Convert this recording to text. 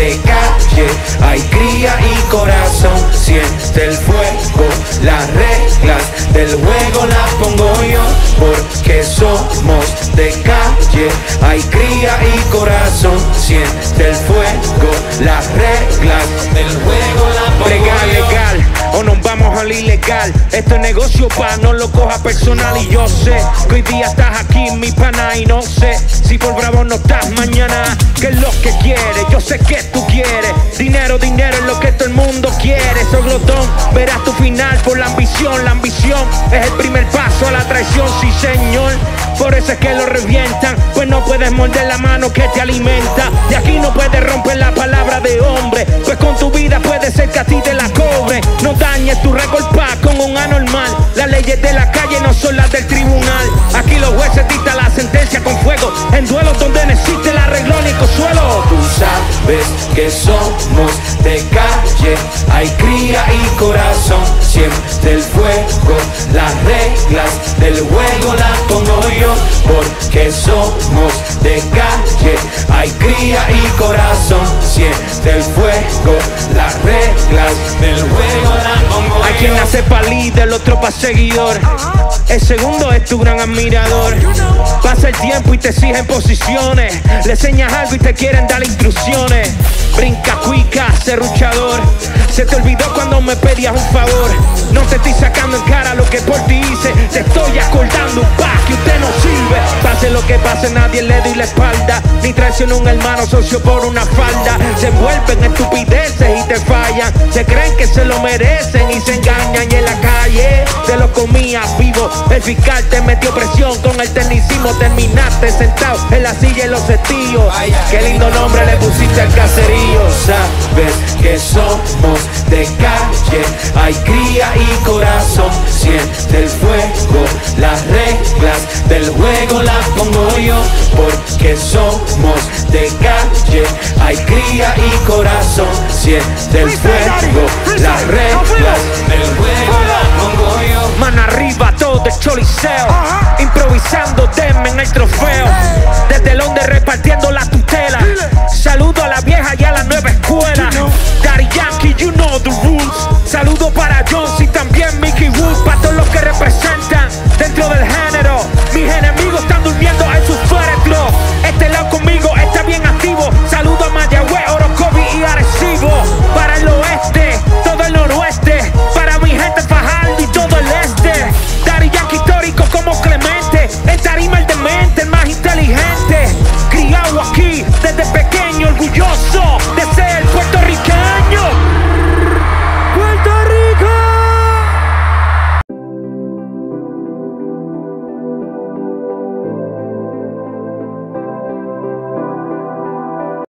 de calle, hay cría y corazón. Siente el fuego, las reglas del juego las pongo yo, porque somos de calle, hay cría y corazón. Siente el fuego, las reglas del juego las pongo yo. Legal, o nos vamos al ilegal. Esto es negocio pa' no lo coja personal. Y yo sé que hoy día estás aquí, mi pana, y no sé si por bravo no estás mañana. ¿Qué es lo que quieres? Yo sé que tú quieres dinero, dinero es lo que todo el mundo quiere. Soy glotón, verás tu final por la ambición. La ambición es el primer paso a la traición, sí señor. Por eso es que lo revientan, pues no puedes morder la mano que te alimenta. De aquí no puedes romper la palabra de hombre, pues con tu vida puede ser que a ti te la cobre. No dañes tu récord pa' con un anormal. Las leyes de la calle no son las del tribunal. Aquí los jueces dictan la sentencia con fuego, en duelos donde no existe el arreglo ni consuelo. Tú sabes que somos de calle, hay cría y corazón. Siente el fuego, las reglas del juego las pongo yo, porque somos de calle, hay cría y corazón. Siente el fuego, las reglas del juego las pongo yo. Hay quien nace pa' líder, otro pa' seguidor. El segundo es tu gran admirador. Pasa el tiempo y te exigen posiciones. Le enseñas algo y te quieren dar instrucciones. Brinca, cuica, serruchador. Se te olvidó cuando me pedías un favor. No te estoy sacando en cara lo que por ti hice. Te estoy acordando que usted no sirve. Pase lo que pase, nadie le doy la espalda. Ni traiciono a un hermano socio por una falda. Se envuelven en estupideces y te fallan. Se creen que se lo merecen y se engañan. Y en la calle te lo comías vivo. El fiscal te metió presión con el tecnicismo. Terminaste sentado en la silla y los estíos. Qué lindo nombre le pusiste al caserío. Sabes que somos de calle, hay cría y corazón. Siente el fuego, las reglas del juego las pongo yo, porque somos de calle, hay cría y corazón. Siente el fuego, las reglas del juego las pongo yo. Mano arriba todo el choliseo, improvisando, denme en el trofeo. Desde Londres repartiendo la